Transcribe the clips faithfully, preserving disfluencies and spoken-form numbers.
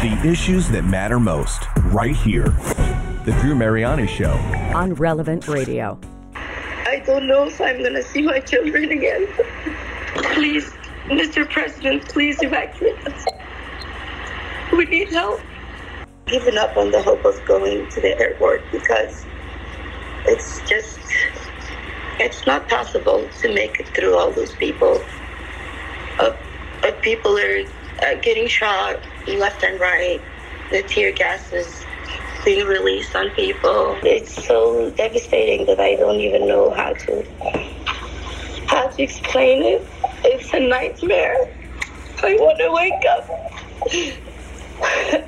The issues that matter most, right here. The Drew Mariani Show. On Relevant Radio. I don't know if I'm going to see my children again. Please, Mister President, please evacuate us. We need help. Given up on the hope of going to the airport because it's just, it's not possible to make it through all those people. Uh, uh, people are uh, getting shot left and right. The tear gas is being released on people. It's so devastating that I don't even know how to how to explain it. It's a nightmare. I want to wake up.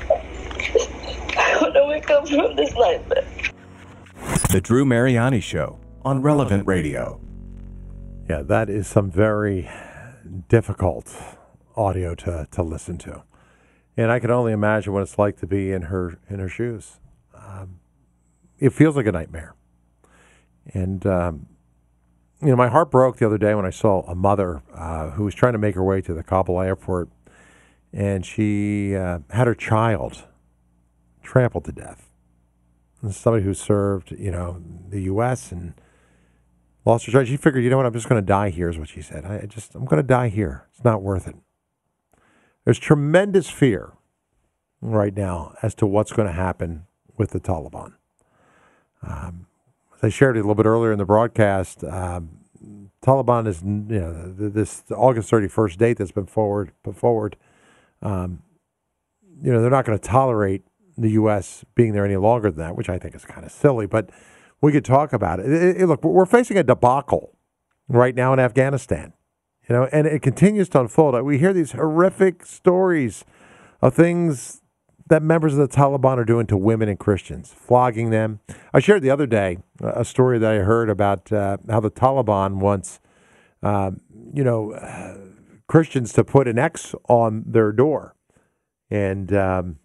I want to wake up from this nightmare. The Drew Mariani Show on Relevant Radio. Yeah, that is some very difficult audio to, to listen to. And I can only imagine what it's like to be in her in her shoes. Um, it feels like a nightmare. And, um, you know, my heart broke the other day when I saw a mother uh, who was trying to make her way to the Kabul airport, and she uh, had her child trampled to death. And somebody who served, you know, the U S and lost her child. She figured, you know what, I'm just going to die here, is what she said. I just, I'm going to die here. It's not worth it. There's tremendous fear right now as to what's going to happen with the Taliban. Um, as I shared it a little bit earlier in the broadcast, um, Taliban is, you know, this August thirty-first date that's been forward, put forward. Um, you know, they're not going to tolerate the U S being there any longer than that, which I think is kind of silly, but we could talk about it. It, it. Look, we're facing a debacle right now in Afghanistan, you know, and it continues to unfold. We hear these horrific stories of things that members of the Taliban are doing to women and Christians, flogging them. I shared the other day a story that I heard about uh, how the Taliban wants, uh, you know, uh, Christians to put an X on their door, and um,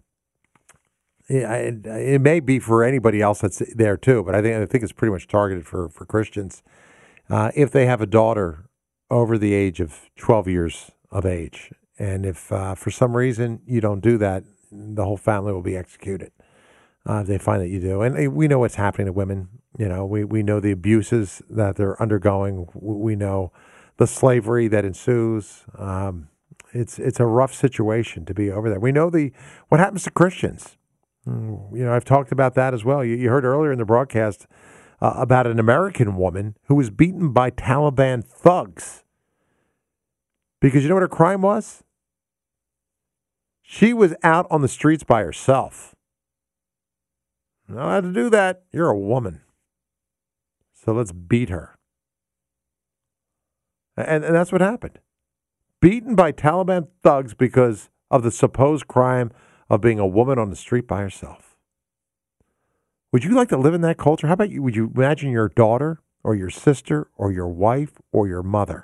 It, it may be for anybody else that's there too, but I think I think it's pretty much targeted for for Christians. Uh, if they have a daughter over the age of twelve years of age, and if uh, for some reason you don't do that, the whole family will be executed. Uh, if they find that you do, and we know what's happening to women. You know, we we know the abuses that they're undergoing. We know the slavery that ensues. Um, it's it's a rough situation to be over there. We know the what happens to Christians. You know, I've talked about that as well. You, you heard earlier in the broadcast uh, about an American woman who was beaten by Taliban thugs because you know what her crime was? She was out on the streets by herself. You don't have to do that. You're a woman. So let's beat her. And, and that's what happened. Beaten by Taliban thugs because of the supposed crime of being a woman on the street by herself. Would you like to live in that culture? How about you? Would you imagine your daughter or your sister or your wife or your mother?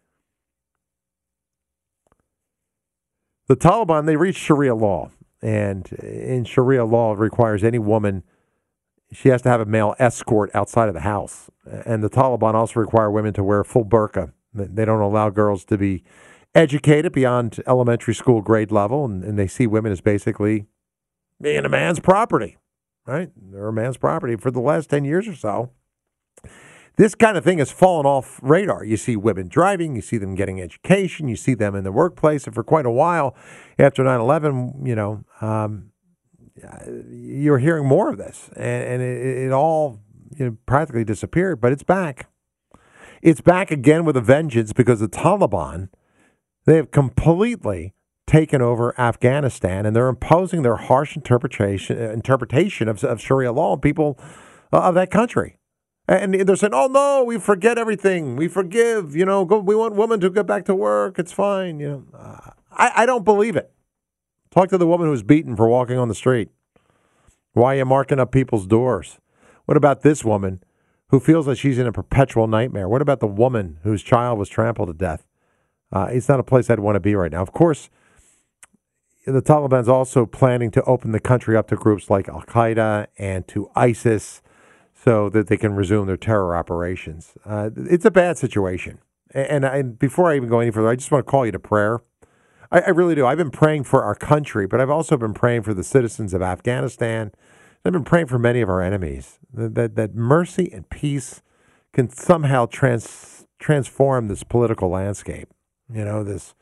The Taliban, they reached Sharia law. And in Sharia law, it requires any woman, she has to have a male escort outside of the house. And the Taliban also require women to wear a full burqa. They don't allow girls to be educated beyond elementary school grade level, and, and they see women as basically being a man's property, right? They're a man's property for the last ten years or so. This kind of thing has fallen off radar. You see women driving, you see them getting education, you see them in the workplace, and for quite a while after nine eleven, you know, um, you're hearing more of this, and, and it, it all you know, practically disappeared, but it's back. It's back again with a vengeance because the Taliban, they have completely taken over Afghanistan, and they're imposing their harsh interpretation interpretation of, of Sharia law on people uh, of that country. And they're saying, "Oh no, we forget everything. We forgive. You know, go, we want women to get back to work. It's fine." You know, uh, I, I don't believe it. Talk to the woman who was beaten for walking on the street. Why are you marking up people's doors? What about this woman who feels that she's in a perpetual nightmare? What about the woman whose child was trampled to death? Uh, it's not a place I'd want to be right now. Of course, the Taliban's also planning to open the country up to groups like Al-Qaeda and to ISIS so that they can resume their terror operations. Uh, it's a bad situation. And, and before I even go any further, I just want to call you to prayer. I, I really do. I've been praying for our country, but I've also been praying for the citizens of Afghanistan. I've been praying for many of our enemies, that, that, that mercy and peace can somehow trans, transform this political landscape. You know, this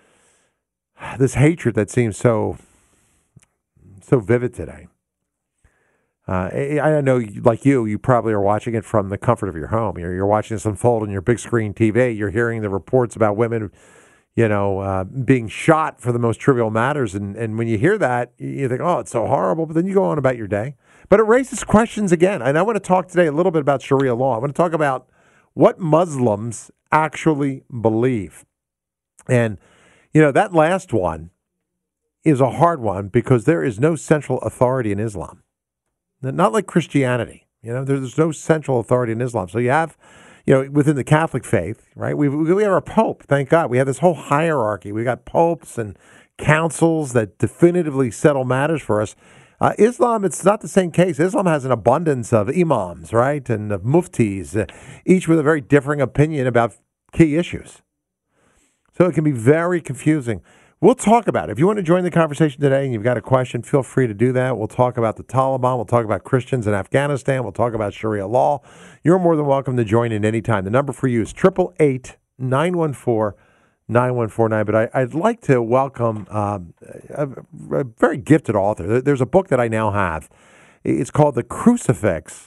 this hatred that seems so so vivid today. Uh, I, I know, like you, you probably are watching it from the comfort of your home. You're, you're watching this unfold on your big screen T V. You're hearing the reports about women, you know, uh, being shot for the most trivial matters. And, and when you hear that, you think, oh, it's so horrible. But then you go on about your day. But it raises questions again. And I want to talk today a little bit about Sharia law. I want to talk about what Muslims actually believe. And, you know, that last one is a hard one because there is no central authority in Islam. Not like Christianity. You know, there's no central authority in Islam. So you have, you know, within the Catholic faith, right, we we have our Pope, thank God. We have this whole hierarchy. We got popes and councils that definitively settle matters for us. Uh, Islam, it's not the same case. Islam has an abundance of imams, right, and of muftis, uh, each with a very differing opinion about key issues. So it can be very confusing. We'll talk about it. If you want to join the conversation today and you've got a question, feel free to do that. We'll talk about the Taliban. We'll talk about Christians in Afghanistan. We'll talk about Sharia law. You're more than welcome to join in any time. The number for you is eight eight eight, nine one four, nine one four nine. But I, I'd like to welcome um, a, a very gifted author. There's a book that I now have. It's called The Crucifix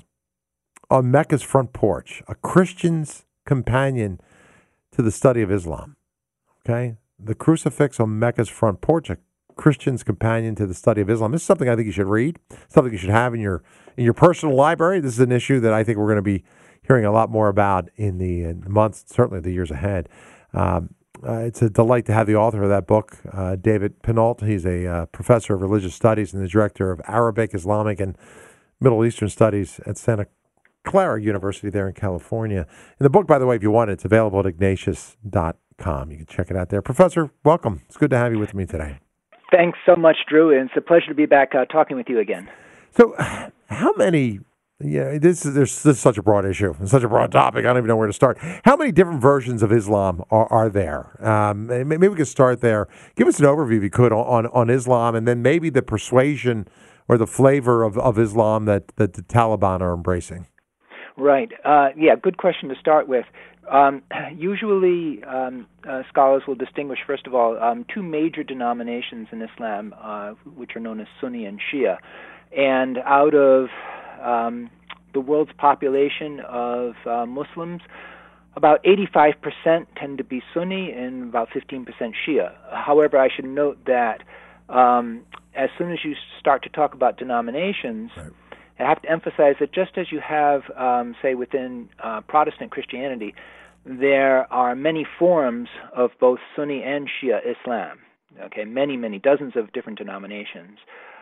on Mecca's Front Porch, a Christian's Companion to the Study of Islam. Okay? The Crucifix on Mecca's Front Porch, a Christian's Companion to the Study of Islam. This is something I think you should read, something you should have in your in your personal library. This is an issue that I think we're going to be hearing a lot more about in the, in the months, certainly the years ahead. Um, uh, it's a delight to have the author of that book, uh, David Pinault. He's a uh, professor of religious studies and the director of Arabic, Islamic, and Middle Eastern Studies at Santa Clara University there in California. And the book, by the way, if you want it, it's available at ignatius dot com. You can check it out there. Professor, welcome. It's good to have you with me today. Thanks so much, Drew, and it's a pleasure to be back uh, talking with you again. So, how many? Yeah, this is there's this is such a broad issue, it's such a broad topic. I don't even know where to start. How many different versions of Islam are, are there? Um, maybe we could start there. Give us an overview, if you could, on on Islam, and then maybe the persuasion or the flavor of, of Islam that, that the Taliban are embracing. Right. Uh, yeah, good question to start with. Um, usually, um, uh, scholars will distinguish, first of all, um, two major denominations in Islam, uh, which are known as Sunni and Shia. And out of um, the world's population of uh, Muslims, about eighty-five percent tend to be Sunni and about fifteen percent Shia. However, I should note that um, as soon as you start to talk about denominations, right, I have to emphasize that just as you have, um, say, within uh, Protestant Christianity, there are many forms of both Sunni and Shia Islam. Okay, many, many, dozens of different denominations.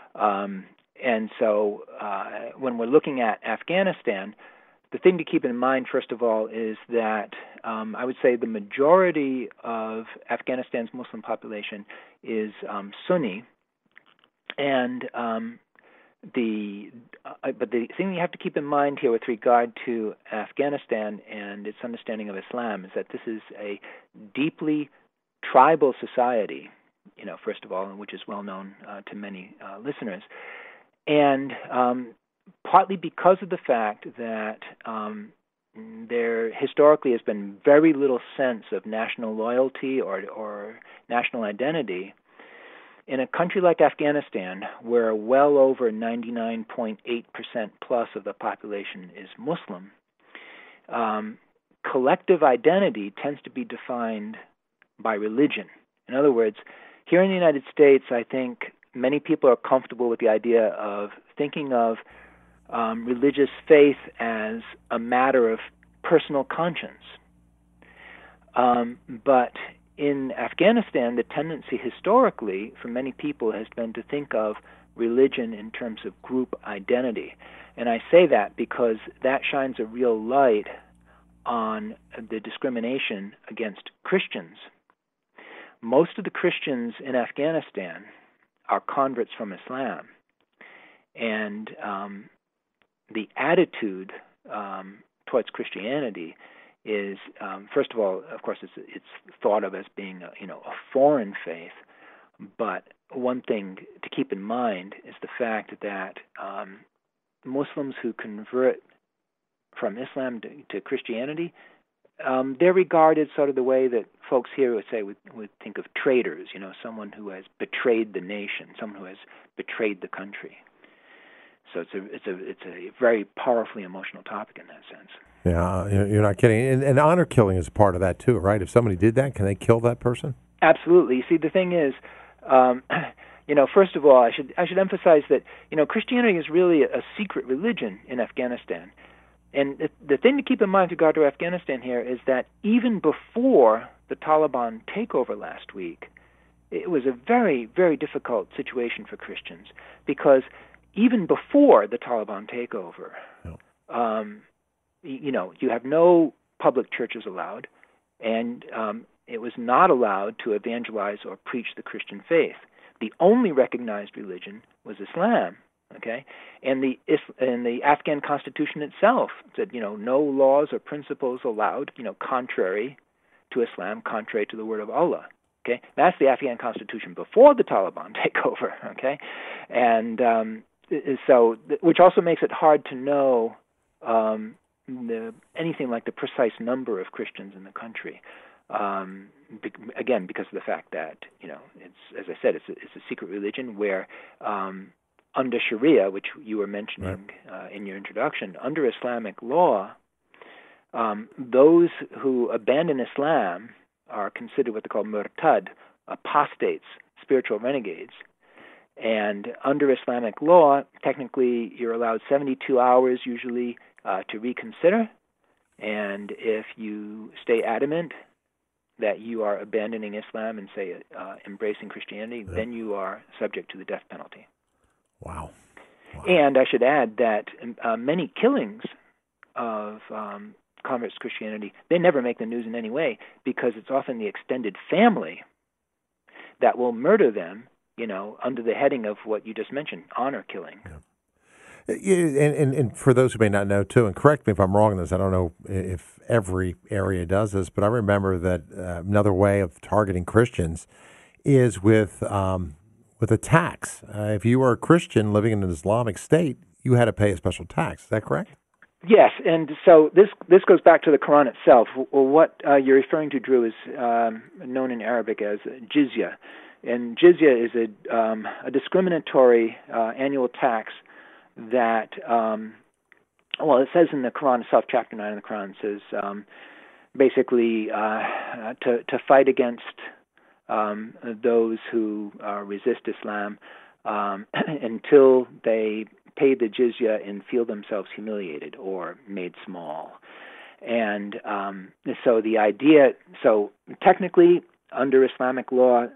Um, and so uh, when we're looking at Afghanistan, the thing to keep in mind, first of all, is that um, I would say the majority of Afghanistan's Muslim population is um, Sunni, and um, The uh, but the thing you have to keep in mind here with regard to Afghanistan and its understanding of Islam is that this is a deeply tribal society, you know, first of all, and which is well known uh, to many uh, listeners, and um, partly because of the fact that um, there historically has been very little sense of national loyalty or or national identity. In a country like Afghanistan, where well over ninety-nine point eight percent plus of the population is Muslim, um, collective identity tends to be defined by religion. In other words, here in the United States, I think many people are comfortable with the idea of thinking of um, religious faith as a matter of personal conscience. Um, but in Afghanistan, the tendency historically for many people has been to think of religion in terms of group identity. And I say that because that shines a real light on the discrimination against Christians. Most of the Christians in Afghanistan are converts from Islam. And um, the attitude um, towards Christianity is, um, first of all, of course, it's it's thought of as being a, you know a foreign faith, But one thing to keep in mind is the fact that um, Muslims who convert from Islam to, to Christianity, um, they're regarded sort of the way that folks here would say would, would think of traitors, you know, someone who has betrayed the nation, someone who has betrayed the country. So it's a it's a it's a very powerfully emotional topic in that sense. Yeah, you're not kidding. And, and honor killing is part of that too, right? If somebody did that, can they kill that person? Absolutely. You see, the thing is, um, you know, first of all, I should I should emphasize that you know Christianity is really a, a secret religion in Afghanistan, and the, the thing to keep in mind with regard to Afghanistan here is that even before the Taliban takeover last week, it was a very very difficult situation for Christians because even before the Taliban takeover, no. um, you know, you have no public churches allowed, and um, it was not allowed to evangelize or preach the Christian faith. The only recognized religion was Islam, okay? And the and the Afghan constitution itself said, you know, no laws or principles allowed, you know, contrary to Islam, contrary to the word of Allah, okay? That's the Afghan constitution before the Taliban takeover, okay? And um, so, which also makes it hard to know um, the, anything like the precise number of Christians in the country. Um, be, again, because of the fact that, you know, it's, as I said, it's a, it's a secret religion where um, under Sharia, which you were mentioning right. uh, in your introduction, under Islamic law, um, those who abandon Islam are considered what they call murtad, apostates, spiritual renegades. And under Islamic law, technically, you're allowed seventy-two hours usually uh, to reconsider. And if you stay adamant that you are abandoning Islam and, say, uh, embracing Christianity, yeah. then you are subject to the death penalty. Wow. wow. And I should add that uh, many killings of um, converts to Christianity, they never make the news in any way because it's often the extended family that will murder them, you know, under the heading of what you just mentioned, honor killing. Yeah. And, and, and for those who may not know, too, and correct me if I'm wrong in this, I don't know if every area does this, but I remember that uh, another way of targeting Christians is with um, with a tax. Uh, if you were a Christian living in an Islamic state, you had to pay a special tax. Is that correct? Yes, and so this this goes back to the Quran itself. Well, what uh, you're referring to, Drew, is um, known in Arabic as jizya. And jizya is a, um, a discriminatory uh, annual tax that, um, well, it says in the Quran itself, chapter nine of the Quran, says um, basically uh, to, to fight against um, those who uh, resist Islam um, until they pay the jizya and feel themselves humiliated or made small. And um, so the idea, so technically under Islamic law,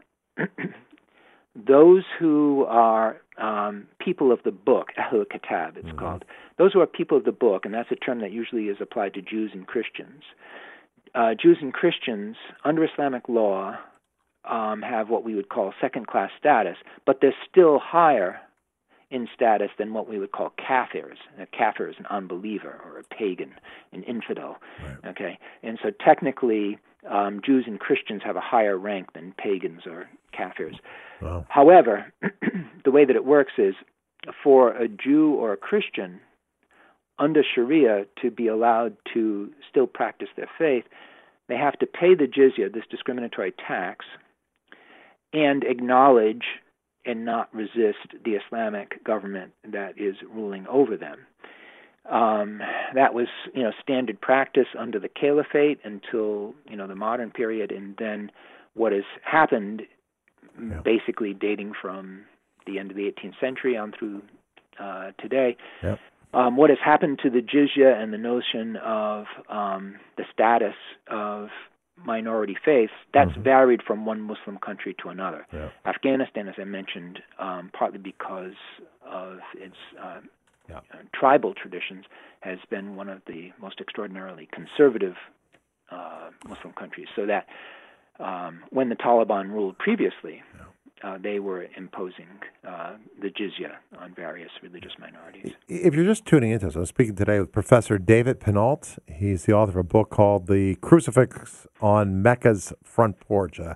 those who are um, people of the book, Ahlul Kitab it's mm-hmm. called, those who are people of the book, and that's a term that usually is applied to Jews and Christians. Uh, Jews and Christians, under Islamic law, um, have what we would call second-class status, but they're still higher in status than what we would call kafirs. A kafir is an unbeliever or a pagan, an infidel. Right. Okay, and so technically, um, Jews and Christians have a higher rank than pagans or kafirs. Wow. However, the way that it works is for a Jew or a Christian under Sharia to be allowed to still practice their faith, they have to pay the jizya, this discriminatory tax, and acknowledge and not resist the Islamic government that is ruling over them. Um, that was, you know, standard practice under the Caliphate until, you know, the modern period, and then what has happened, yeah. basically dating from the end of the eighteenth century on through uh, today. Yeah. Um, what has happened to the jizya and the notion of um, the status of minority faiths, that's mm-hmm. varied from one Muslim country to another. Yeah. Afghanistan, as I mentioned, um, partly because of its uh, yeah. uh, tribal traditions, has been one of the most extraordinarily conservative uh, Muslim countries. So that um, when the Taliban ruled previously, yeah. Uh, they were imposing uh, the jizya on various religious minorities. If you're just tuning into us, I'm speaking today with Professor David Pinault. He's the author of a book called The Crucifix on Mecca's Front Porch, a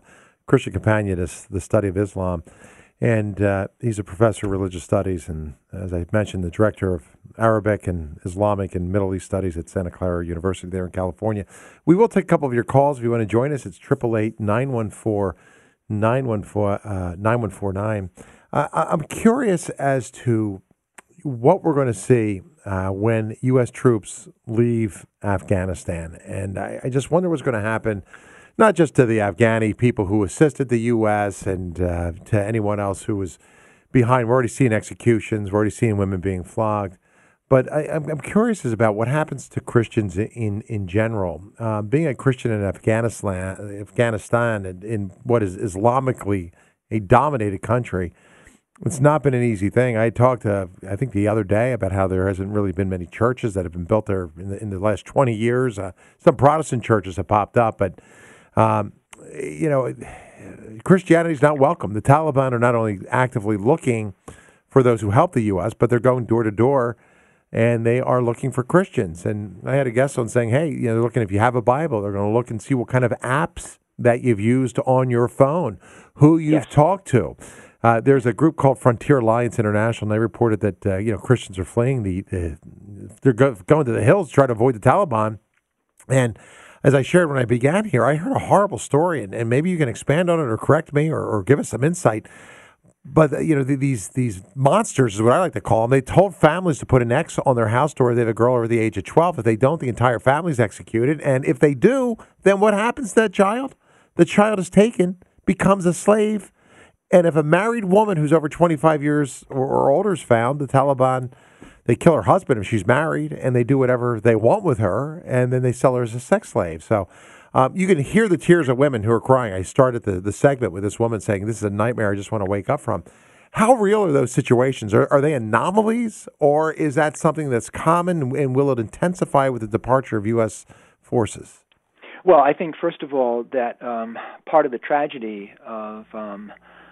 Christian Companion is the study of Islam. And uh, he's a professor of religious studies, and as I mentioned, the director of Arabic and Islamic and Middle East studies at Santa Clara University there in California. We will take a couple of your calls if you want to join us. It's eight eight eight, nine one four, nine one four, nine one four nine. Uh, I'm curious as to what we're going to see uh, when U S troops leave Afghanistan. And I, I just wonder what's going to happen, not just to the Afghani people who assisted the U S and uh, to anyone else who was behind. We're already seeing executions. We're already seeing women being flogged. But I, I'm, I'm curious about what happens to Christians in, in general. Uh, being a Christian in Afghanistan, Afghanistan in, in what is Islamically a dominated country, it's not been an easy thing. I talked, to, I think, the other day about how there hasn't really been many churches that have been built there in the, in the last twenty years. Uh, some Protestant churches have popped up, but, um, you know, Christianity is not welcome. The Taliban are not only actively looking for those who help the U S, but they're going door to door, and they are looking for Christians. And I had a guest on saying, hey, you know, they're looking, if you have a Bible, they're going to look and see what kind of apps that you've used on your phone, who you've yes. talked to. Uh, there's a group called Frontier Alliance International, and they reported that uh, you know Christians are fleeing the, the they're go, going to the hills to try to avoid the Taliban. And as I shared when I began here, I heard a horrible story, and, and maybe you can expand on it or correct me or, or give us some insight. But uh, you know the, these these monsters is what I like to call them. They told families to put an X on their house door if they have a girl over the age of twelve. If they don't, the entire family's executed. And if they do, then what happens to that child? The child is taken, becomes a slave. And if a married woman who's over twenty-five years or, or older is found, the Taliban, they kill her husband if she's married, and they do whatever they want with her, and then they sell her as a sex slave. So um, you can hear the tears of women who are crying. I started the, the segment with this woman saying, this is a nightmare I just want to wake up from. How real are those situations? Are, are they anomalies, or is that something that's common, and will it intensify with the departure of U S forces? Well, I think, first of all, that um, part of the tragedy of um,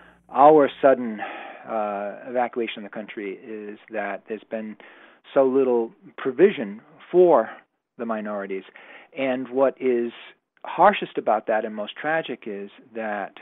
our sudden uh, evacuation of the country is that there's been so little provision for the minorities. And what is harshest about that and most tragic is that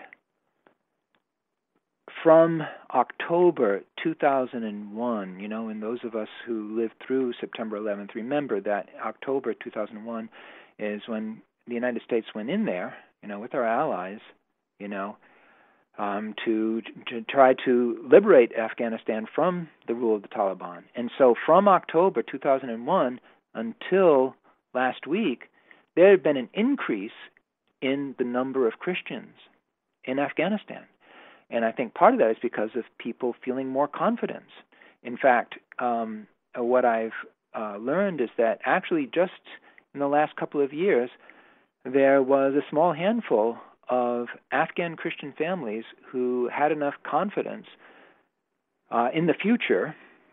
from October two thousand one, you know, and those of us who lived through September eleventh remember that October two thousand one is when the United States went in there, you know, with our allies, you know, Um, to to try to liberate Afghanistan from the rule of the Taliban. And so from October two thousand one until last week, there had been an increase in the number of Christians in Afghanistan. And I think part of that is because of people feeling more confidence. In fact, um, what I've uh, learned is that actually just in the last couple of years, there was a small handful of Afghan Christian families who had enough confidence uh, in the future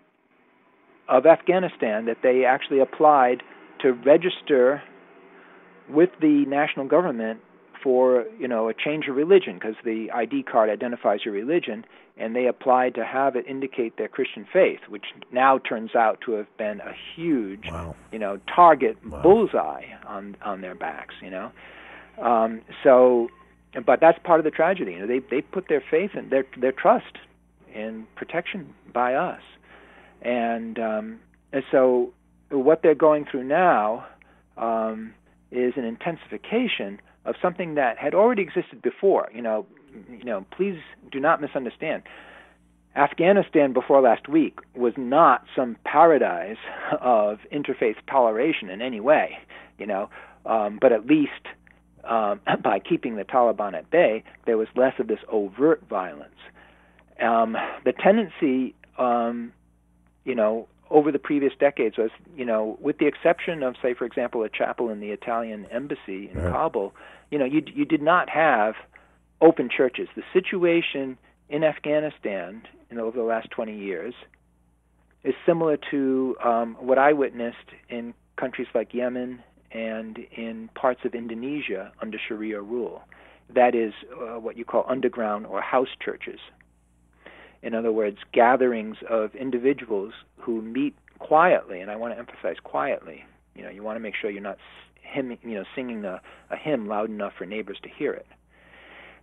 of Afghanistan that they actually applied to register with the national government for, you know, a change of religion, because the I D card identifies your religion, and they applied to have it indicate their Christian faith, which now turns out to have been a huge, wow. you know, target wow. bullseye on on their backs, you know. Um, so, but that's part of the tragedy. You know, they they put their faith and their their trust in protection by us, and um, and so what they're going through now um, is an intensification of something that had already existed before. You know, you know. Please do not misunderstand. Afghanistan before last week was not some paradise of interfaith toleration in any way. You know, um, but at least um, by keeping the Taliban at bay, there was less of this overt violence. Um, the tendency, um, you know, over the previous decades was, you know, with the exception of, say, for example, a chapel in the Italian embassy in right. Kabul, you know, you you did not have open churches. The situation in Afghanistan, you know, over the last twenty years is similar to um, what I witnessed in countries like Yemen and in parts of Indonesia under Sharia rule. That is uh, what you call underground or house churches. In other words, gatherings of individuals who meet quietly, and I want to emphasize quietly. You know, you want to make sure you're not hymn, you know, singing a, a hymn loud enough for neighbors to hear it.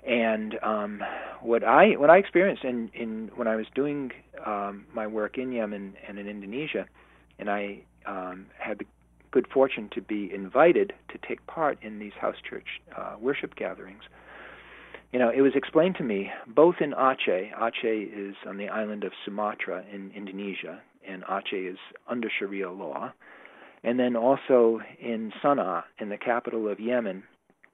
And um, what I what I experienced in, in when I was doing um, my work in Yemen and in Indonesia, and I um, had the good fortune to be invited to take part in these house church uh, worship gatherings. You know, it was explained to me both in Aceh. Aceh is on the island of Sumatra in Indonesia, and Aceh is under Sharia law. And then also in Sana'a, in the capital of Yemen,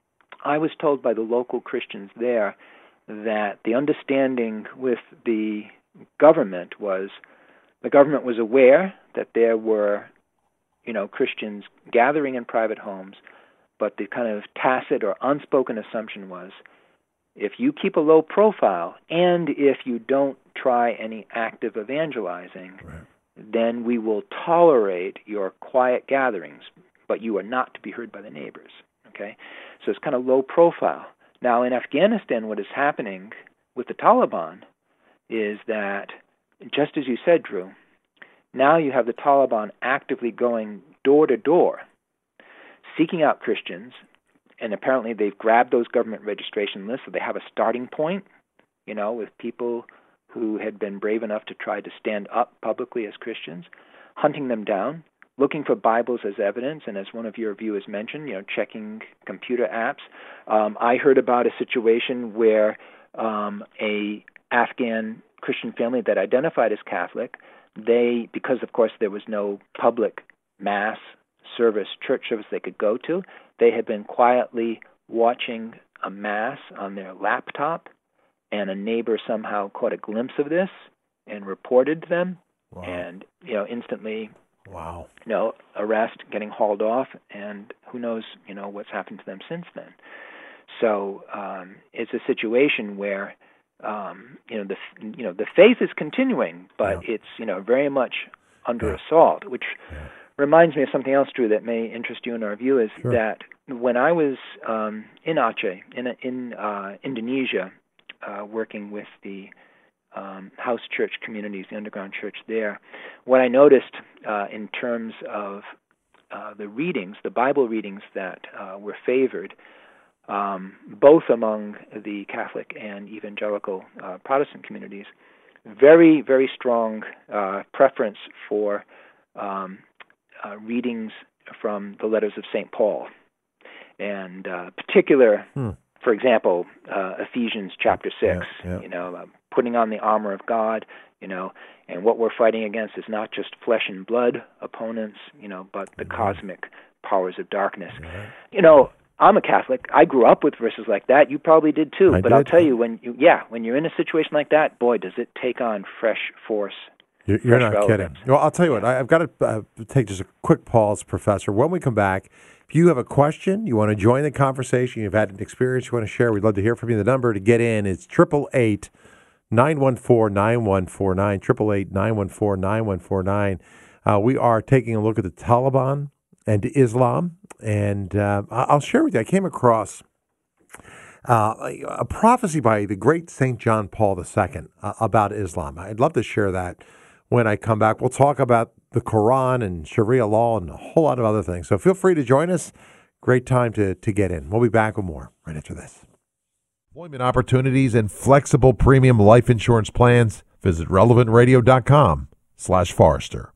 I was told by the local Christians there that the understanding with the government was the government was aware that there were, you know, Christians gathering in private homes, but the kind of tacit or unspoken assumption was if you keep a low profile and if you don't try any active evangelizing, right, then we will tolerate your quiet gatherings, but you are not to be heard by the neighbors. Okay? So it's kind of low profile. Now in Afghanistan, what is happening with the Taliban is that, just as you said, Drew, now you have the Taliban actively going door to door, seeking out Christians, and apparently they've grabbed those government registration lists, so they have a starting point, you know, with people who had been brave enough to try to stand up publicly as Christians, hunting them down, looking for Bibles as evidence, and as one of your viewers mentioned, you know, checking computer apps. Um, I heard about a situation where um, a Afghan Christian family that identified as Catholic, they, because of course there was no public mass service, church service they could go to, they had been quietly watching a mass on their laptop, and a neighbor somehow caught a glimpse of this and reported to them, wow. and you know, instantly, wow, you know, arrest, getting hauled off, and who knows, you know, what's happened to them since then. So um, it's a situation where, um, you know, the you know the faith is continuing, but yeah. it's you know very much under yeah. assault, which yeah. reminds me of something else, Drew, that may interest you and our viewers. Sure. That when I was um, in Aceh, in in uh, Indonesia, uh, working with the um, house church communities, the underground church there, what I noticed uh, in terms of uh, the readings, the Bible readings that uh, were favored, um, both among the Catholic and evangelical uh, Protestant communities, very, very strong uh, preference for um, uh, readings from the letters of Saint Paul, and uh, particular, hmm. for example, uh, Ephesians chapter six. Yeah, yeah. You know, uh, putting on the armor of God. You know, and what we're fighting against is not just flesh and blood opponents. You know, but the mm-hmm. cosmic powers of darkness. Mm-hmm. You know, I'm a Catholic. I grew up with verses like that. You probably did too. I but did. I'll tell you, when you, yeah, when you're in a situation like that, boy, does it take on fresh force. You're, you're not relevance. Kidding. Well, I'll tell you yeah. what. I, I've got to uh, take just a quick pause, Professor. When we come back, if you have a question, you want to join the conversation, you've had an experience you want to share, we'd love to hear from you. The number to get in is eight eight eight, nine one four, nine one four nine, eight eight eight, nine one four, nine one four nine. Uh, we are taking a look at the Taliban and Islam, and uh, I'll share with you, I came across uh, a prophecy by the great Saint John Paul the Second uh, about Islam. I'd love to share that when I come back. We'll talk about the Quran and Sharia law and a whole lot of other things. So feel free to join us. Great time to, to get in. We'll be back with more right after this. Employment opportunities and flexible premium life insurance plans. Visit relevant radio dot com slash Forrester.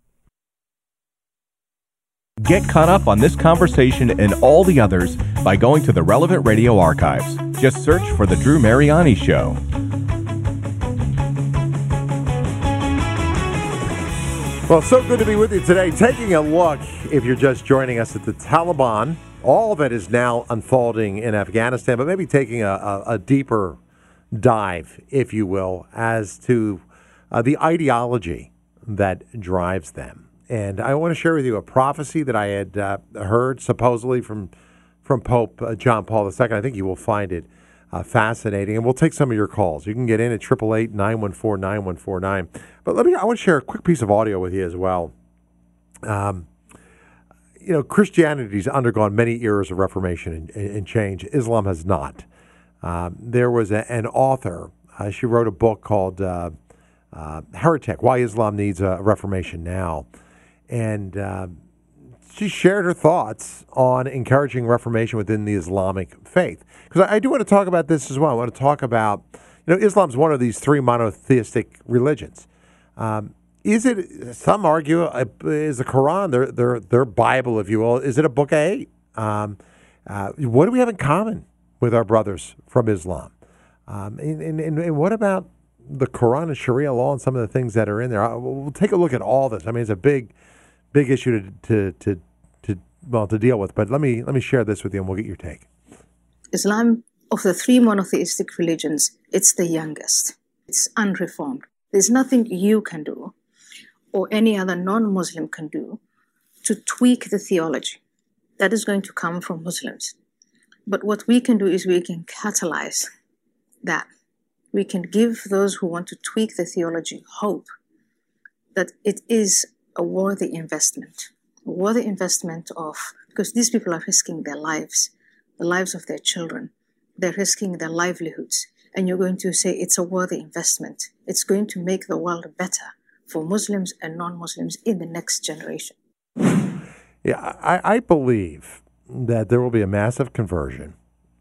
Get caught up on this conversation and all the others by going to the Relevant Radio archives. Just search for The Drew Mariani Show. Well, so good to be with you today. Taking a look, if you're just joining us, at the Taliban, all that is now unfolding in Afghanistan, but maybe taking a, a, a deeper dive, if you will, as to uh, the ideology that drives them. And I want to share with you a prophecy that I had uh, heard supposedly from from Pope uh, John Paul the Second. I think you will find it uh, fascinating. And we'll take some of your calls. You can get in at eight eight eight, nine one four, nine one four nine. But let me, I want to share a quick piece of audio with you as well. Um, you know, Christianity's undergone many eras of reformation and, and change. Islam has not. Um, there was a, an author. Uh, she wrote a book called uh, uh, Heretic, Why Islam Needs a Reformation Now. And uh, she shared her thoughts on encouraging reformation within the Islamic faith. Because I, I do want to talk about this as well. I want to talk about, you know, Islam's one of these three monotheistic religions. Um, is it? Some argue uh, is the Quran their their their Bible, if you will? Is it a book of hate? Um, uh, what do we have in common with our brothers from Islam? Um, and, and, and what about the Quran and Sharia law and some of the things that are in there? We'll take a look at all this. I mean, it's a big, big issue to to to, to well to deal with. But let me let me share this with you, and we'll get your take. Islam, of the three monotheistic religions, it's the youngest. It's unreformed. There's nothing you can do, or any other non-Muslim can do, to tweak the theology. That is going to come from Muslims. But what we can do is we can catalyze that. We can give those who want to tweak the theology hope that it is a worthy investment, a worthy investment of, because these people are risking their lives, the lives of their children, they're risking their livelihoods, and you're going to say it's a worthy investment. It's going to make the world better for Muslims and non-Muslims in the next generation. Yeah, I, I believe that there will be a massive conversion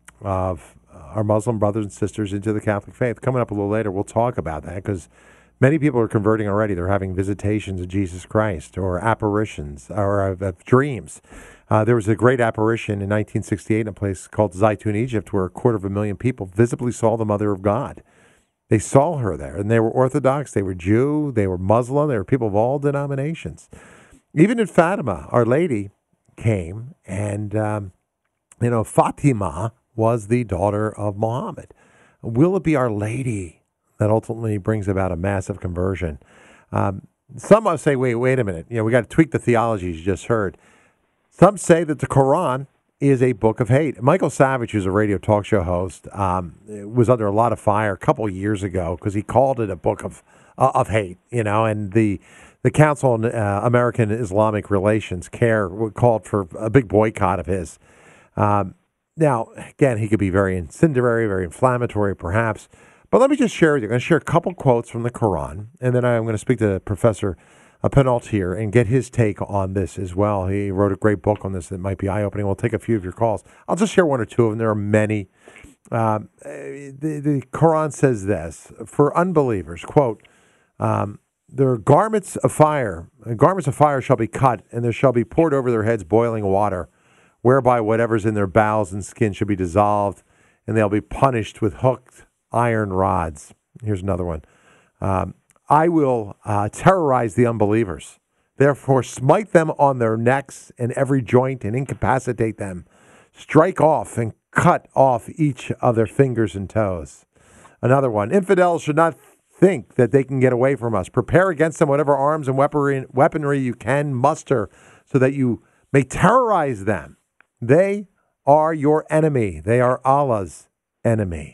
of our Muslim brothers and sisters into the Catholic faith. Coming up a little later, we'll talk about that because many people are converting already. They're having visitations of Jesus Christ or apparitions or of, of dreams. Uh, there was a great apparition in nineteen sixty-eight in a place called Zaytun, Egypt, where a quarter of a million people visibly saw the Mother of God. They saw her there, and they were Orthodox, they were Jew, they were Muslim, they were people of all denominations. Even in Fatima, Our Lady came, and, um, you know, Fatima was the daughter of Muhammad. Will it be Our Lady that ultimately brings about a massive conversion? Um, some of us say, wait, wait a minute. You know, we got to tweak the theology you just heard. Some say that the Quran is a book of hate. Michael Savage, who's a radio talk show host, um, was under a lot of fire a couple of years ago because he called it a book of uh, of hate. You know, and the the Council on uh, American Islamic Relations, CARE, called for a big boycott of his. Um, Now, again, he could be very incendiary, very inflammatory, perhaps. But let me just share with you. I'm going to share a couple quotes from the Quran, and then I'm going to speak to Professor Pinault here and get his take on this as well. He wrote a great book on this that might be eye-opening. We'll take a few of your calls. I'll just share one or two of them. There are many. Um, the, the Quran says this, for unbelievers, quote, um, their garments of fire, garments of fire shall be cut, and there shall be poured over their heads boiling water, whereby whatever's in their bowels and skin should be dissolved, and they'll be punished with hooked iron rods. Here's another one. Um, I will uh, terrorize the unbelievers. Therefore, smite them on their necks and every joint and incapacitate them. Strike off and cut off each of their fingers and toes. Another one. Infidels should not think that they can get away from us. Prepare against them whatever arms and weaponry, weaponry you can muster so that you may terrorize them. They are your enemy. They are Allah's enemy.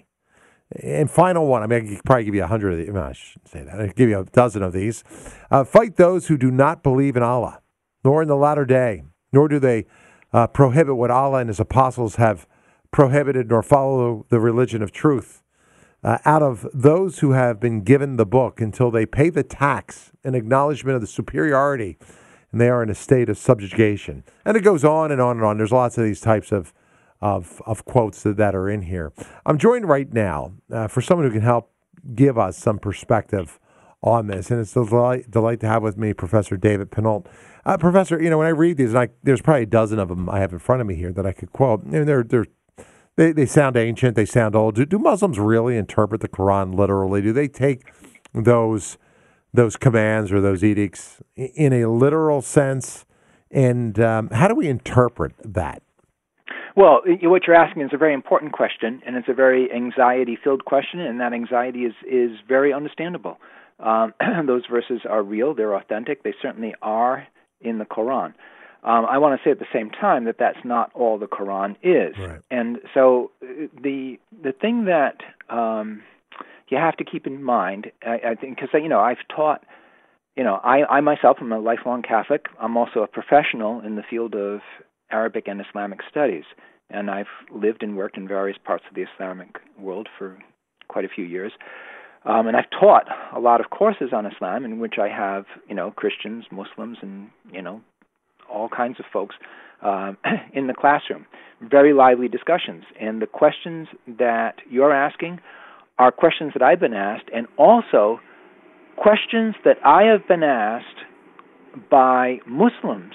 And final one, I mean, I could probably give you a hundred of these. Well, I shouldn't say that. I could give you a dozen of these. Uh, fight those who do not believe in Allah, nor in the latter day, nor do they uh, prohibit what Allah and his apostles have prohibited, nor follow the religion of truth. Uh, out of those who have been given the book until they pay the tax in acknowledgement of the superiority, and they are in a state of subjugation. And it goes on and on and on. There's lots of these types of of, of quotes that, that are in here. I'm joined right now uh, for someone who can help give us some perspective on this, and it's a delight, delight to have with me Professor David Pinault. Uh, Professor, you know, when I read these, and I, there's probably a dozen of them I have in front of me here that I could quote, and they're, they're, they, they sound ancient, they sound old. Do, do Muslims really interpret the Quran literally? Do they take those those commands or those edicts in a literal sense? And um, how do we interpret that? Well, what you're asking is a very important question, and it's a very anxiety-filled question, and that anxiety is, is very understandable. Um, those verses are real, they're authentic, they certainly are in the Quran. Um, I want to say at the same time that that's not all the Quran is. Right. And so the the thing that um, you have to keep in mind, I, I think, because, you know, I've taught, you know, I, I myself am a lifelong Catholic. I'm also a professional in the field of Arabic and Islamic studies, and I've lived and worked in various parts of the Islamic world for quite a few years. Um, and I've taught a lot of courses on Islam in which I have, you know, Christians, Muslims, and, you know, all kinds of folks uh, in the classroom. Very lively discussions. And the questions that you're asking are questions that I've been asked, and also questions that I have been asked by Muslims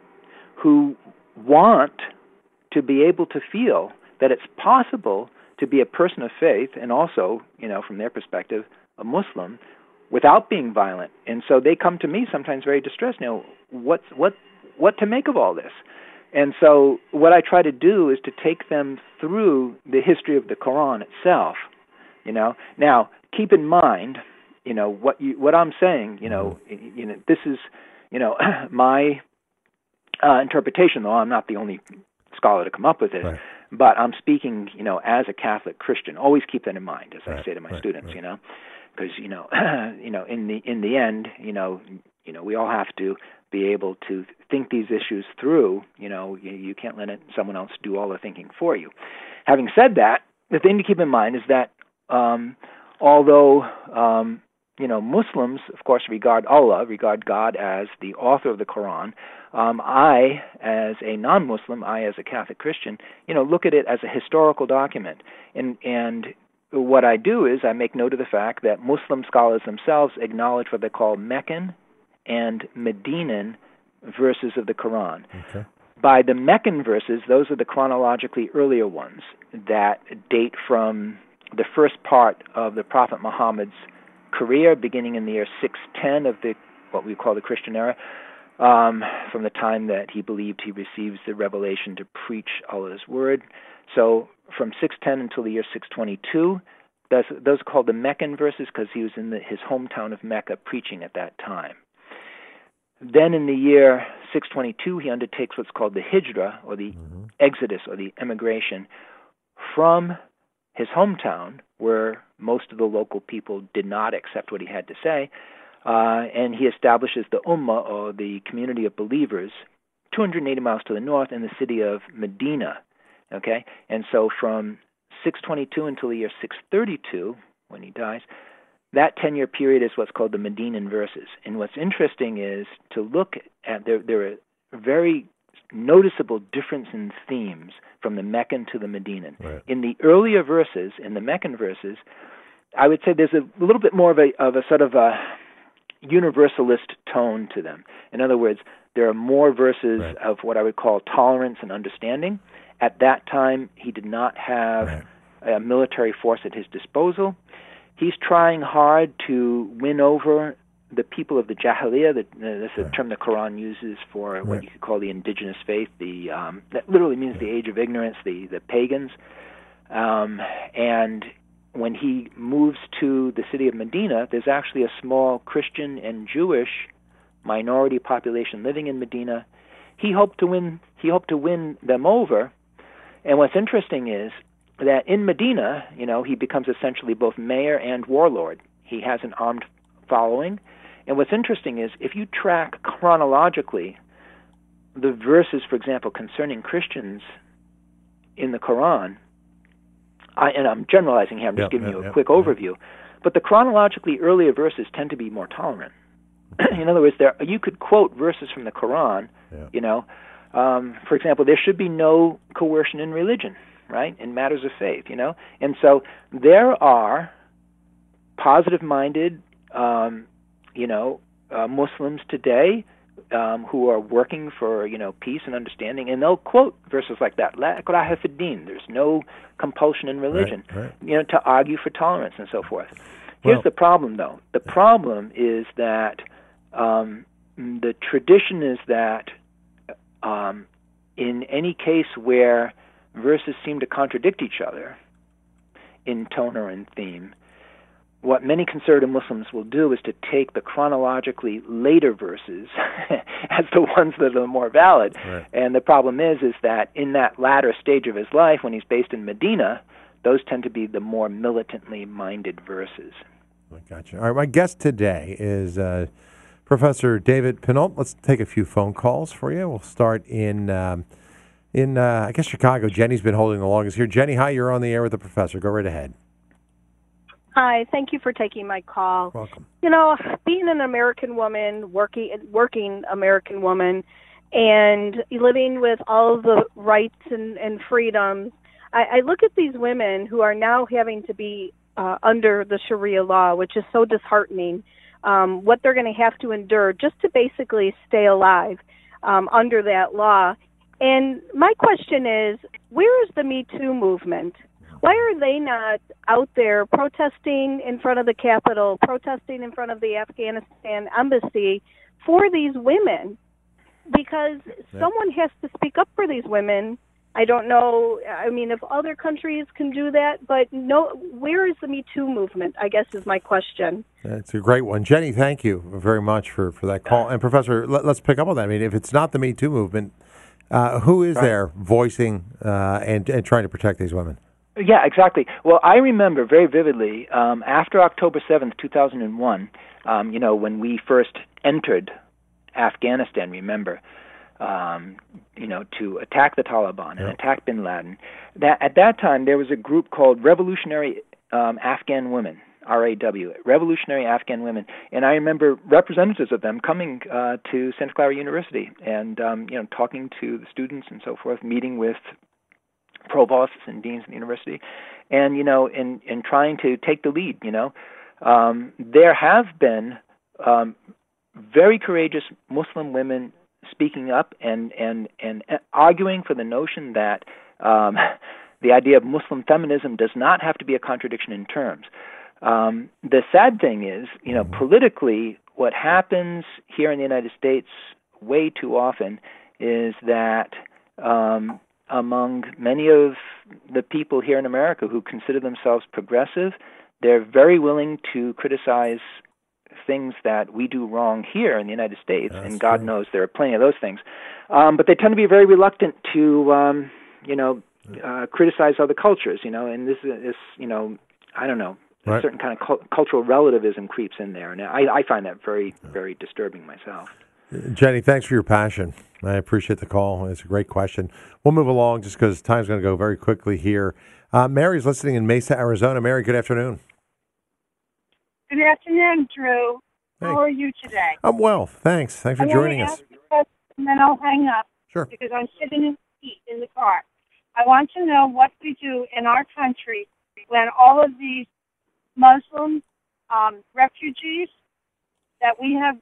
who want to be able to feel that it's possible to be a person of faith and also, you know, from their perspective, a Muslim, without being violent. And so they come to me sometimes very distressed. You know, what's, what, what to make of all this? And so what I try to do is to take them through the history of the Quran itself. You know, now keep in mind, you know, what you, what I'm saying. You know, you know, this is, you know, my uh, interpretation. Though I'm not the only scholar to come up with it, right. but I'm speaking, you know, as a Catholic Christian. Always keep that in mind, as right. I say to my right. students. Right. You know, because you know, you know, in the in the end, you know, you know, we all have to be able to think these issues through. You know, you, you can't let it, someone else do all the thinking for you. Having said that, the thing to keep in mind is that um, although um, you know, Muslims, of course, regard Allah, regard God as the author of the Quran, um, I, as a non-Muslim, I, as a Catholic Christian, you know, look at it as a historical document. And and what I do is I make note of the fact that Muslim scholars themselves acknowledge what they call Meccan and Medinan verses of the Quran. Okay. By the Meccan verses, those are the chronologically earlier ones that date from the first part of the Prophet Muhammad's career, beginning in the year six ten of the what we call the Christian era, um, from the time that he believed he receives the revelation to preach Allah's word. So from six ten until the year six twenty-two, those, those are called the Meccan verses because he was in the, his hometown of Mecca preaching at that time. Then in the year six twenty-two, he undertakes what's called the Hijrah, or the mm-hmm. exodus, or the emigration, from his hometown, where most of the local people did not accept what he had to say, uh, and he establishes the Ummah, or the community of believers, two hundred eighty miles to the north in the city of Medina. Okay, and so from six twenty-two until the year six thirty-two, when he dies, that ten-year period is what's called the Medinan verses. And what's interesting is to look at, there, there are very noticeable difference in themes from the Meccan to the Medinan. Right. In the earlier verses, in the Meccan verses, I would say there's a little bit more of a, of a sort of a universalist tone to them. In other words, there are more verses right. of what I would call tolerance and understanding. At that time, he did not have right. a military force at his disposal. He's trying hard to win over the people of the Jahiliyyah. The, that's a right. term the Quran uses for right. what you could call the indigenous faith. The um, that literally means the age of ignorance, the the pagans. Um, and when he moves to the city of Medina, there's actually a small Christian and Jewish minority population living in Medina. He hoped to win. He hoped to win them over. And what's interesting is that in Medina, you know, he becomes essentially both mayor and warlord. He has an armed following. And what's interesting is if you track chronologically the verses, for example, concerning Christians in the Quran, I, and I'm generalizing here, I'm just yep, giving yep, you a yep, quick yep. overview, but the chronologically earlier verses tend to be more tolerant. In other words, there you could quote verses from the Quran, yeah. you know, um, for example, there should be no coercion in religion, right, in matters of faith, you know. And so there are positive-minded, um, you know, uh, Muslims today um, who are working for, you know, peace and understanding, and they'll quote verses like that, La ikraha fid din, there's no compulsion in religion, right, right. you know, to argue for tolerance and so forth. Here's Well, the problem, though. The problem is that um, the tradition is that um, in any case where verses seem to contradict each other in tone or in theme, what many conservative Muslims will do is to take the chronologically later verses as the ones that are more valid. Right. And the problem is, is that in that latter stage of his life, when he's based in Medina, those tend to be the more militantly minded verses. I gotcha. All right, my guest today is uh, Professor David Pinault. Let's take a few phone calls for you. We'll start in, um, in uh, I guess, Chicago. Jenny's been holding the longest here. Jenny, hi, you're on the air with the professor. Go right ahead. Hi, thank you for taking my call. Welcome. You know, being an American woman, working working American woman, and living with all of the rights and, and freedoms. I, I look at these women who are now having to be uh, under the Sharia law, which is so disheartening, um, what they're going to have to endure just to basically stay alive um, under that law. And my question is, where is the Me Too movement? Why are they not out there protesting in front of the Capitol, protesting in front of the Afghanistan embassy for these women? Because yeah. someone has to speak up for these women. I don't know, I mean, if other countries can do that, but no, where is the Me Too movement, I guess is my question. That's a great one. Jenny, thank you very much for, for that call. And Professor, let, let's pick up on that. I mean, if it's not the Me Too movement, uh, who is right. there voicing uh, and, and trying to protect these women? Yeah, exactly. Well, I remember very vividly um, after October seventh, two thousand one, um, you know, when we first entered Afghanistan, remember, um, you know, to attack the Taliban and yep. attack bin Laden. That at that time, there was a group called Revolutionary um, Afghan Women, R A W, Revolutionary Afghan Women, and I remember representatives of them coming uh, to Santa Clara University and, um, you know, talking to the students and so forth, meeting with provosts and deans in the university, and, you know, in, in trying to take the lead, you know. Um, there have been um, very courageous Muslim women speaking up and, and, and arguing for the notion that um, the idea of Muslim feminism does not have to be a contradiction in terms. Um, the sad thing is, you know, politically, what happens here in the United States way too often is that um, among many of the people here in America who consider themselves progressive, they're very willing to criticize things that we do wrong here in the United States, That's and God true. knows there are plenty of those things. Um, but they tend to be very reluctant to, um, you know, uh, criticize other cultures, you know, and this is, you know, I don't know, a right. certain kind of cu- cultural relativism creeps in there, and I, I find that very, very disturbing myself. Jenny, thanks for your passion. I appreciate the call. It's a great question. We'll move along just because time's going to go very quickly here. Uh, Mary's listening in Mesa, Arizona. Mary, good afternoon. Good afternoon, Drew. Hey. How are you today? I'm well, thanks. Thanks for I joining want us. to ask you a question, and then I'll hang up. Sure. Because I'm sitting in the seat in the car. I want to know what we do in our country when all of these Muslim um, refugees that we have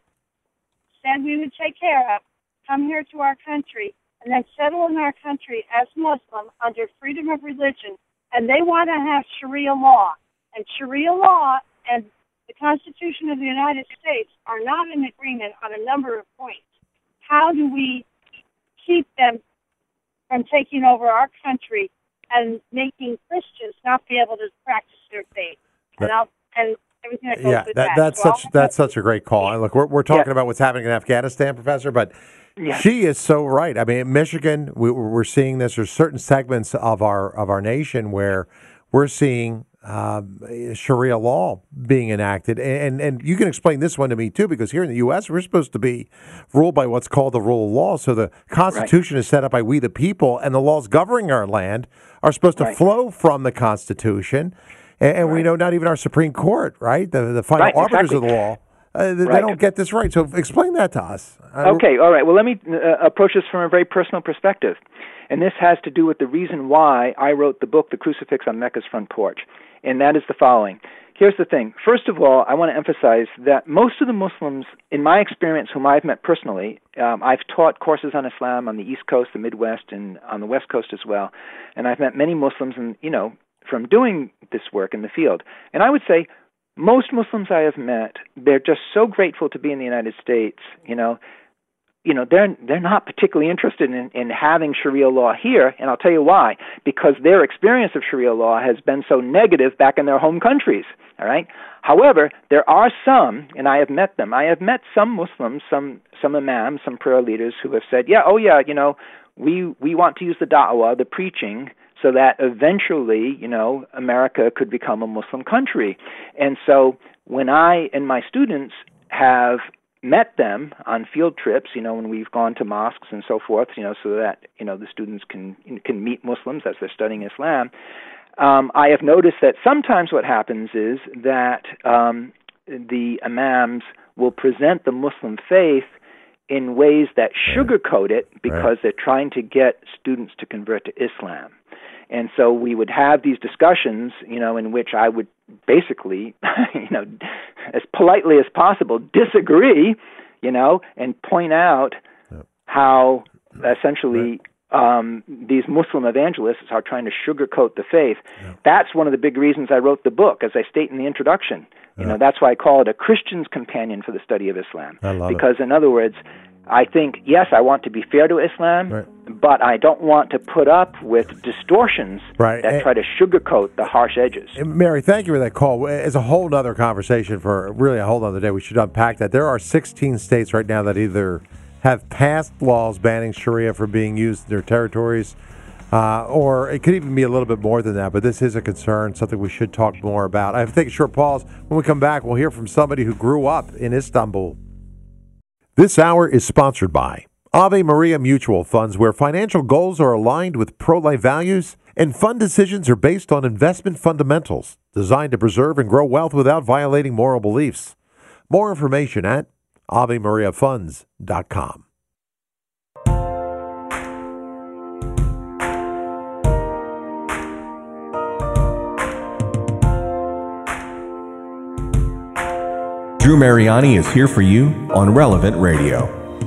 said we would take care of come here to our country and then settle in our country as Muslim under freedom of religion, and they want to have Sharia law. And Sharia law and the Constitution of the United States are not in agreement on a number of points. How do we keep them from taking over our country and making Christians not be able to practice their faith? And I'll and everything that goes yeah, with that, that. that's well, such that's such a great call. And look, we're we're talking yeah. about what's happening in Afghanistan, Professor, but yeah. she is so right. I mean, in Michigan, we, we're seeing this. There's certain segments of our of our nation where we're seeing uh, Sharia law being enacted, and and you can explain this one to me too, because here in the U S we're supposed to be ruled by what's called the rule of law. So the Constitution right. is set up by we the people, and the laws governing our land are supposed to right. flow from the Constitution. And, and right. we know not even our Supreme Court, right, the the final right, arbiters exactly. of the law, uh, they, right. they don't get this right. So explain that to us. Okay, all right. Well, let me uh, approach this from a very personal perspective. And this has to do with the reason why I wrote the book, The Crucifix on Mecca's Front Porch. And that is the following. Here's the thing. First of all, I want to emphasize that most of the Muslims, in my experience, whom I've met personally, um, I've taught courses on Islam on the East Coast, the Midwest, and on the West Coast as well. And I've met many Muslims, and you know, from doing this work in the field. And I would say most Muslims I have met, they're just so grateful to be in the United States, you know, you know, they're they're not particularly interested in, in having Sharia law here, and I'll tell you why. Because their experience of Sharia law has been so negative back in their home countries, all right? However, there are some, and I have met them, I have met some Muslims, some some imams, some prayer leaders who have said, yeah, oh yeah, you know, we, we want to use the da'wah, the preaching, so that eventually, you know, America could become a Muslim country. And so when I and my students have met them on field trips, you know, when we've gone to mosques and so forth, you know, so that, you know, the students can can meet Muslims as they're studying Islam, um, I have noticed that sometimes what happens is that um, the imams will present the Muslim faith in ways that sugarcoat it because right. they're trying to get students to convert to Islam. And so we would have these discussions, you know, in which I would basically, you know, as politely as possible, disagree, you know, and point out yep. how essentially right. um, these Muslim evangelists are trying to sugarcoat the faith. Yep. That's one of the big reasons I wrote the book, as I state in the introduction. You know, that's why I call it a Christian's companion for the study of Islam. I love because, it. in other words, I think, yes, I want to be fair to Islam, right. but I don't want to put up with distortions right. that and, try to sugarcoat the harsh edges. Mary, thank you for that call. It's a whole other conversation for really a whole other day. We should unpack that. There are sixteen states right now that either have passed laws banning Sharia from being used in their territories, Uh, or it could even be a little bit more than that, but this is a concern, something we should talk more about. I have to take a short pause. When we come back, we'll hear from somebody who grew up in Istanbul. This hour is sponsored by Ave Maria Mutual Funds, where financial goals are aligned with pro-life values and fund decisions are based on investment fundamentals designed to preserve and grow wealth without violating moral beliefs. More information at ave maria funds dot com. Drew Mariani is here for you on Relevant Radio.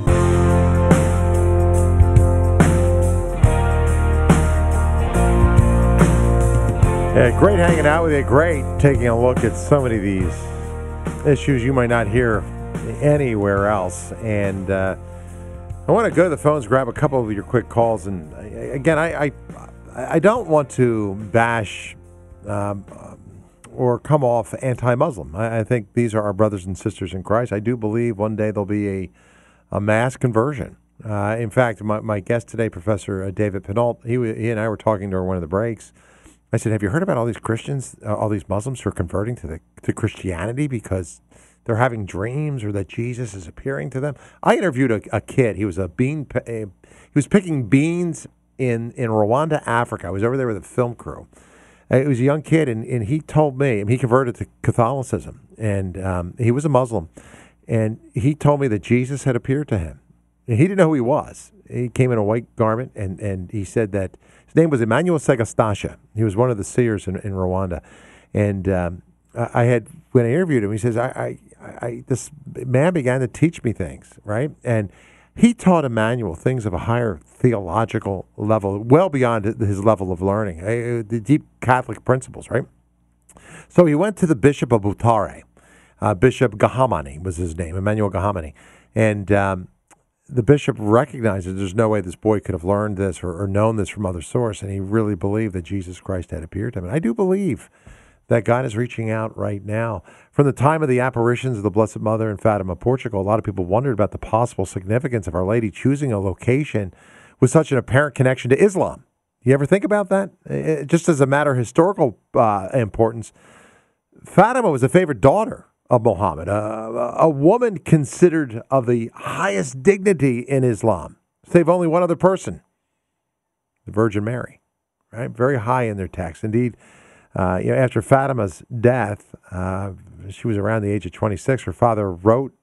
Yeah, great hanging out with you. Great taking a look at so many of these issues you might not hear anywhere else. And uh, I want to go to the phones, grab a couple of your quick calls. And again, I I, I don't want to bash um, or come off anti-Muslim. I, I think these are our brothers and sisters in Christ. I do believe one day there'll be a, a mass conversion. Uh, in fact, my, my guest today, Professor David Pinault, he, he and I were talking during one of the breaks. I said, have you heard about all these Christians, uh, all these Muslims who are converting to the to Christianity because they're having dreams or that Jesus is appearing to them? I interviewed a, a kid. He was a bean. A, he was picking beans in, in Rwanda, Africa. I was over there with a film crew. He was a young kid, and, and he told me, and he converted to Catholicism, and um, he was a Muslim, and he told me that Jesus had appeared to him. And he didn't know who he was. He came in a white garment, and, and he said that his name was Emmanuel Segastasha. He was one of the seers in, in Rwanda. And um, I had, when I interviewed him, he says, I, I, I, this man began to teach me things, right? And he taught Emmanuel things of a higher theological level, well beyond his level of learning, uh, the deep Catholic principles, right? So he went to the Bishop of Butare. Uh, Bishop Gahamani was his name, Emmanuel Gahamani. And um, the bishop recognized that there's no way this boy could have learned this or, or known this from other source, and he really believed that Jesus Christ had appeared to him. And I do believe that God is reaching out right now. From the time of the apparitions of the Blessed Mother in Fatima, Portugal, a lot of people wondered about the possible significance of Our Lady choosing a location with such an apparent connection to Islam. You ever think about that? It, just as a matter of historical uh, importance, Fatima was a favorite daughter of Muhammad, uh, a woman considered of the highest dignity in Islam, save only one other person, the Virgin Mary, right? Very high in their text. Indeed, Uh, you know, after Fatima's death, uh, she was around the age of twenty-six. Her father wrote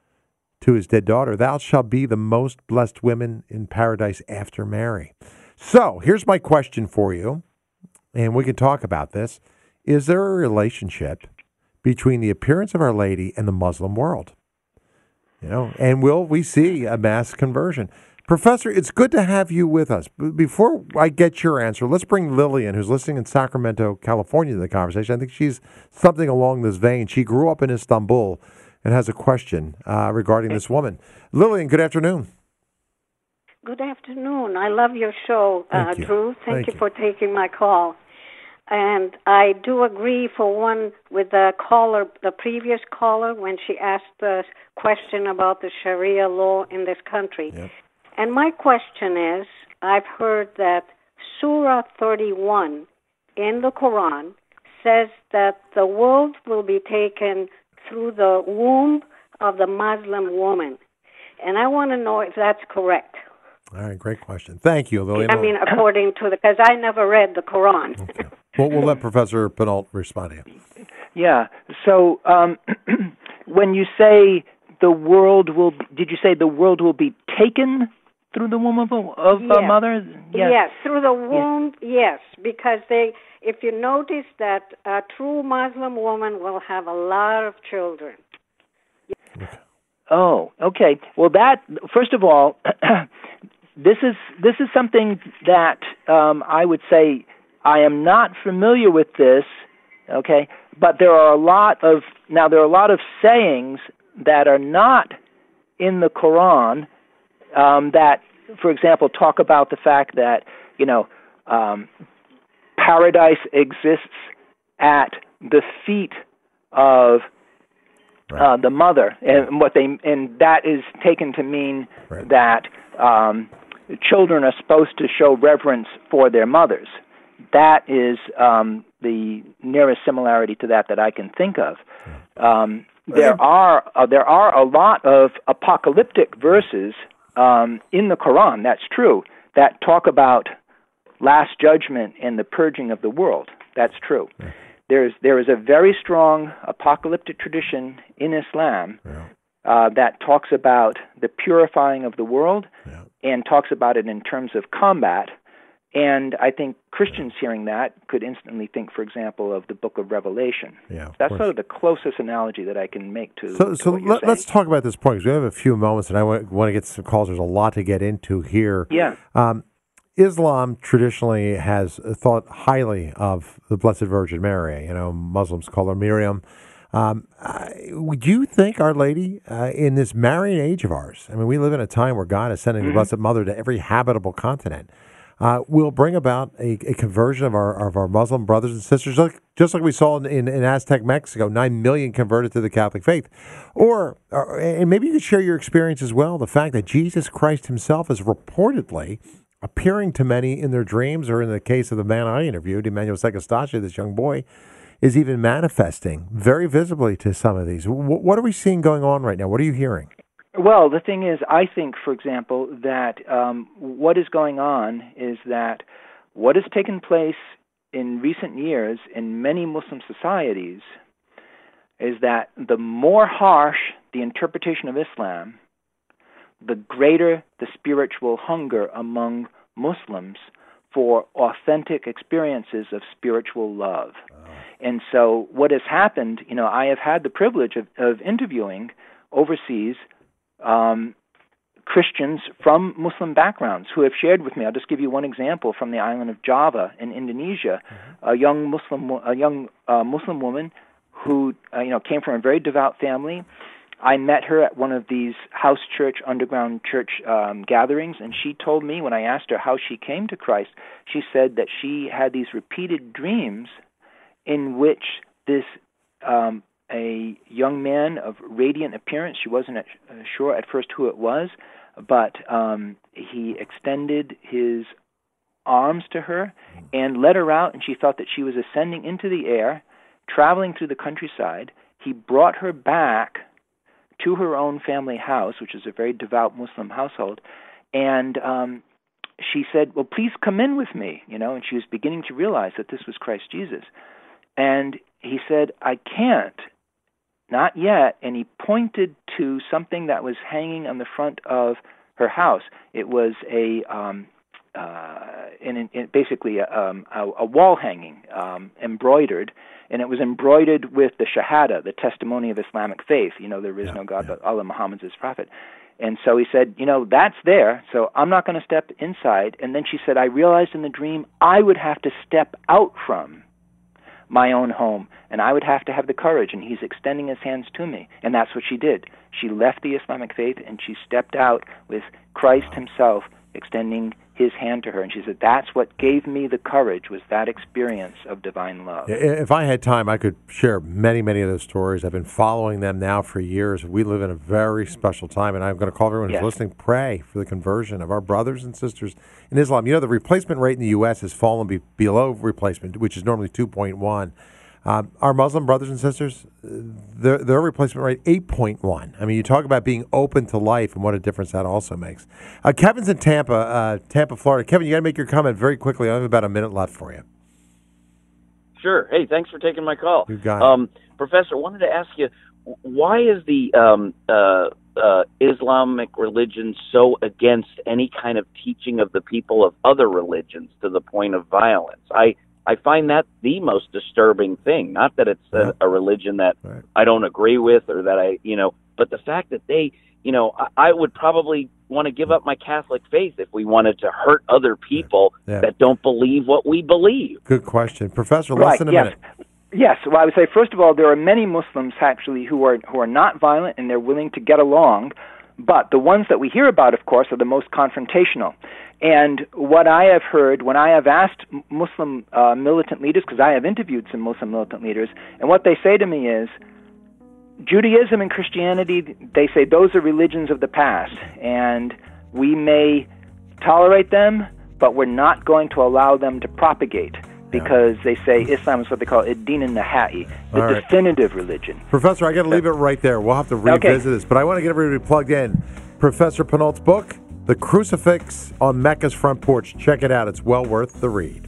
to his dead daughter, "Thou shalt be the most blessed women in paradise after Mary." So here's my question for you, and we can talk about this. Is there a relationship between the appearance of Our Lady and the Muslim world? You know, and will we see a mass conversion? Professor, it's good to have you with us. Before I get your answer, let's bring Lillian, who's listening in Sacramento, California, to the conversation. I think she's something along this vein. She grew up in Istanbul and has a question uh, regarding this woman. Lillian, good afternoon. Good afternoon. I love your show, uh, you. Drew. Thank, Thank you, you for taking my call. And I do agree, for one, with the caller, the previous caller, when she asked the question about the Sharia law in this country. Yep. And my question is, I've heard that Surah thirty-one in the Quran says that the world will be taken through the womb of the Muslim woman. And I want to know if that's correct. All right, great question. Thank you, Lillian. I mean, according to the, because I never read the Quran. Okay. Well, we'll let Professor Pinault respond to you. Yeah, so um, when you say the world will, did you say the world will be taken through the womb of a, of yes. a mother? Yes. yes, through the womb, yes. yes, because they, if you notice that a true Muslim woman will have a lot of children. Oh, okay. Well, that, first of all, this is this is something that um, I would say I am not familiar with this, okay, but there are a lot of, now there are a lot of sayings that are not in the Quran um, that, for example, talk about the fact that, you know, um, paradise exists at the feet of Right. Uh, the mother, and what they, and that is taken to mean right. that um, children are supposed to show reverence for their mothers. That is um, the nearest similarity to that that I can think of. Um, there are uh, there are a lot of apocalyptic verses um, in the Quran. That's true. That talk about last judgment and the purging of the world. That's true. Right. There's there is a very strong apocalyptic tradition in Islam yeah. uh, that talks about the purifying of the world yeah. and talks about it in terms of combat. And I think Christians yeah. hearing that could instantly think, for example, of the Book of Revelation. Yeah, of That's course. sort of the closest analogy that I can make to. So, to so let, let's talk about this point because we have a few moments, and I want, want to get some calls. There's a lot to get into here. Yeah. Um, Islam traditionally has thought highly of the Blessed Virgin Mary. You know, Muslims call her Miriam. Um, uh, would you think Our Lady, uh, in this marrying age of ours, I mean, we live in a time where God is sending mm-hmm. the Blessed Mother to every habitable continent, uh, will bring about a, a conversion of our of our Muslim brothers and sisters, like, just like we saw in, in, in Aztec Mexico, nine million converted to the Catholic faith? Or, or, and maybe you could share your experience as well, the fact that Jesus Christ himself is reportedly appearing to many in their dreams, or in the case of the man I interviewed, Emmanuel Segastacia, this young boy, is even manifesting very visibly to some of these. W- what are we seeing going on right now? What are you hearing? Well, the thing is, I think, for example, that um, what is going on is that what has taken place in recent years in many Muslim societies is that the more harsh the interpretation of Islam, the greater the spiritual hunger among Muslims for authentic experiences of spiritual love. Oh. And so what has happened, you know, I have had the privilege of, of interviewing overseas um, Christians from Muslim backgrounds who have shared with me. I'll just give you one example from the island of Java in Indonesia. Mm-hmm. A young Muslim, a young uh, Muslim woman who, uh, you know, came from a very devout family. I met her at one of these house church, underground church um, gatherings, and she told me, when I asked her how she came to Christ, she said that she had these repeated dreams in which this um, a young man of radiant appearance, she wasn't at, uh, sure at first who it was, but um, he extended his arms to her and led her out, and she thought that she was ascending into the air, traveling through the countryside. He brought her back to her own family house, which is a very devout Muslim household, and um, she said, well, please come in with me, you know, and she was beginning to realize that this was Christ Jesus. And he said, I can't, not yet, and he pointed to something that was hanging on the front of her house. It was a, um, uh, in, in basically a, um, a, a wall hanging, um, embroidered, and it was embroidered with the Shahada, the testimony of Islamic faith. You know, there is yeah, no God, yeah. but Allah Muhammad's his prophet. And so he said, you know, that's there, so I'm not going to step inside. And then she said, I realized in the dream I would have to step out from my own home, and I would have to have the courage, and he's extending his hands to me. And that's what she did. She left the Islamic faith, and she stepped out with Christ himself extending his hand to her. And she said, that's what gave me the courage, was that experience of divine love. If I had time, I could share many, many of those stories. I've been following them now for years. We live in a very special time, and I'm going to call everyone yes. who's listening, pray for the conversion of our brothers and sisters in Islam. You know, the replacement rate in the U S has fallen be- below replacement, which is normally two point one. Um, our Muslim brothers and sisters, their, their replacement rate, eight point one. I mean, you talk about being open to life and what a difference that also makes. Uh, Kevin's in Tampa, uh, Tampa, Florida. Kevin, you got to make your comment very quickly. I have about a minute left for you. Sure. Hey, thanks for taking my call. You got um, Professor, wanted to ask you, why is the um, uh, uh, Islamic religion so against any kind of teaching of the people of other religions to the point of violence? I, I find that the most disturbing thing. Not that it's a, a religion that right. I don't agree with or that I, you know, but the fact that they, you know, I, I would probably want to give up my Catholic faith if we wanted to hurt other people yeah. that don't believe what we believe. Good question. Professor, less right, than a yes. minute. Yes, well, I would say, first of all, there are many Muslims, actually, who are who are not violent and they're willing to get along, but the ones that we hear about, of course, are the most confrontational. And what I have heard, when I have asked Muslim uh, militant leaders, because I have interviewed some Muslim militant leaders, and what they say to me is, Judaism and Christianity, they say those are religions of the past, and we may tolerate them, but we're not going to allow them to propagate. Because they say Islam is what they call ad-din an-nahai, the right. definitive religion. Professor, I got to leave it right there. We'll have to revisit okay. this, but I want to get everybody plugged in. Professor Penault's book, The Crucifix on Mecca's Front Porch. Check it out. It's well worth the read.